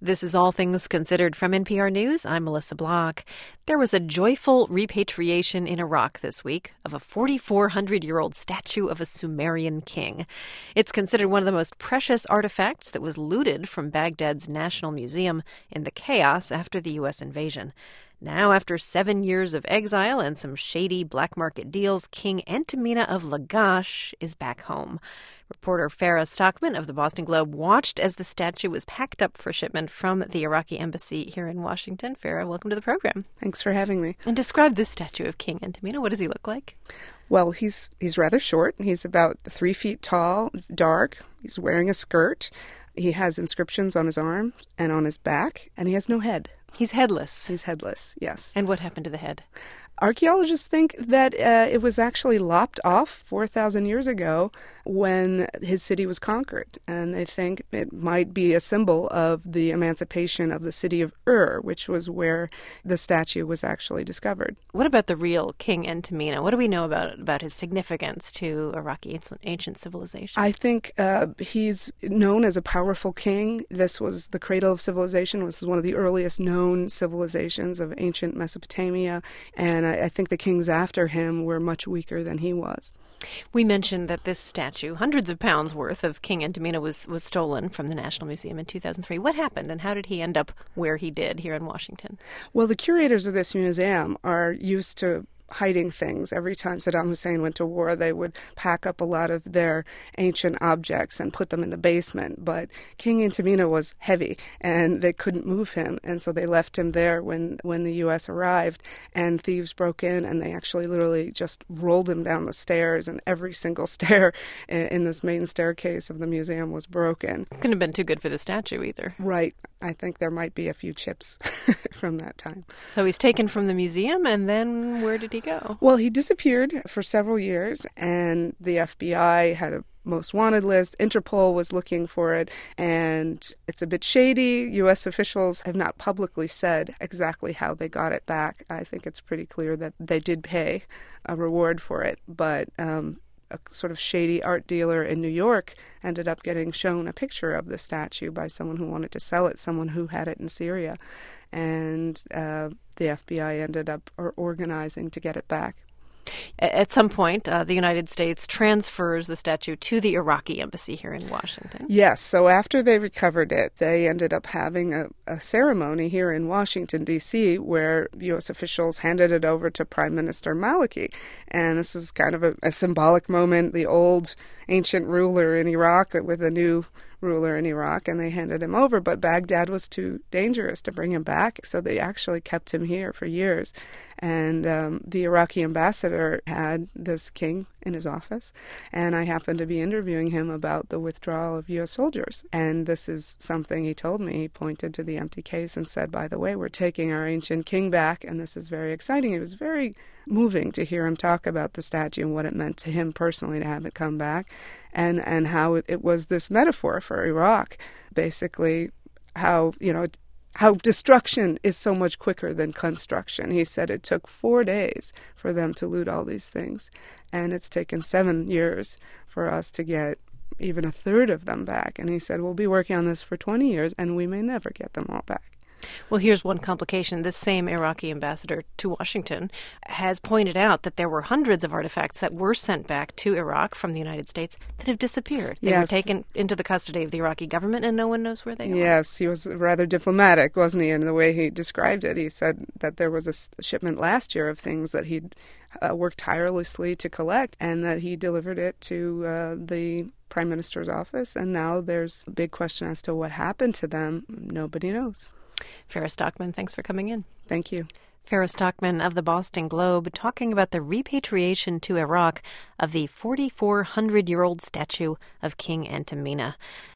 This is All Things Considered from NPR News. I'm Melissa Block. There was a joyful repatriation in Iraq this week of a 4,400-year-old statue of a Sumerian king. It's considered one of the most precious artifacts that was looted from Baghdad's National Museum in the chaos after the U.S. invasion. Now, after 7 years of exile and some shady black market deals, King Entemena of Lagash is back home. Reporter Farah Stockman of the Boston Globe watched as the statue was packed up for shipment from the Iraqi embassy here in Washington. Farah, welcome to the program. Thanks for having me. And describe this statue of King Entemena. What does he look like? Well, he's rather short. He's about 3 feet tall, dark. He's wearing a skirt. He has inscriptions on his arm and on his back, and he has no head. He's headless. He's headless, yes. And what happened to the head? Archaeologists think that it was actually lopped off 4,000 years ago when his city was conquered. And they think it might be a symbol of the emancipation of the city of Ur, which was where the statue was actually discovered. What about the real King Entemena? What do we know about his significance to Iraqi ancient civilization? I think he's known as a powerful king. This was the cradle of civilization. This was one of the earliest known civilizations of ancient Mesopotamia. And I think the kings after him were much weaker than he was. We mentioned that this statue, hundreds of pounds worth of King Entemena, was stolen from the National Museum in 2003. What happened, and how did he end up where he did here in Washington? Well, the curators of this museum are used to hiding things. Every time Saddam Hussein went to war, they would pack up a lot of their ancient objects and put them in the basement. But King Entemena was heavy, and they couldn't move him, and so they left him there when the U.S. arrived, and thieves broke in, and they actually literally just rolled him down the stairs, and every single stair in this main staircase of the museum was broken. Couldn't have been too good for the statue either. Right. I think there might be a few chips from that time. So he's taken from the museum, and then where did he go? Well, he disappeared for several years, and the FBI had a most wanted list. Interpol was looking for it, and it's a bit shady. U.S. officials have not publicly said exactly how they got it back. I think it's pretty clear that they did pay a reward for it, but a sort of shady art dealer in New York ended up getting shown a picture of the statue by someone who wanted to sell it, someone who had it in Syria. And the FBI ended up organizing to get it back. At some point, the United States transfers the statue to the Iraqi embassy here in Washington. Yes, so after they recovered it, they ended up having a ceremony here in Washington, D.C., where U.S. officials handed it over to Prime Minister Maliki. And this is kind of a symbolic moment, the old ancient ruler in Iraq with a new ruler in Iraq, and they handed him over, but Baghdad was too dangerous to bring him back, so they actually kept him here for years. And the Iraqi ambassador had this king in his office, and I happened to be interviewing him about the withdrawal of U.S. soldiers. And this is something he told me. He pointed to the empty case and said, by the way, we're taking our ancient king back, and this is very exciting. It was very moving to hear him talk about the statue and what it meant to him personally to have it come back, and how it was this metaphor for Iraq, basically how destruction is so much quicker than construction. He said it took 4 days for them to loot all these things, and it's taken 7 years for us to get even a third of them back. And he said, we'll be working on this for 20 years, and we may never get them all back. Well, here's one complication. This same Iraqi ambassador to Washington has pointed out that there were hundreds of artifacts that were sent back to Iraq from the United States that have disappeared. They were taken into the custody of the Iraqi government, and no one knows where they are. Yes, he was rather diplomatic, wasn't he, in the way he described it. He said that there was a shipment last year of things that he'd worked tirelessly to collect, and that he delivered it to the Prime Minister's office, and now there's a big question as to what happened to them. Nobody knows. Farah Stockman, thanks for coming in. Thank you. Farah Stockman of the Boston Globe talking about the repatriation to Iraq of the 4,400-year-old statue of King Entemena.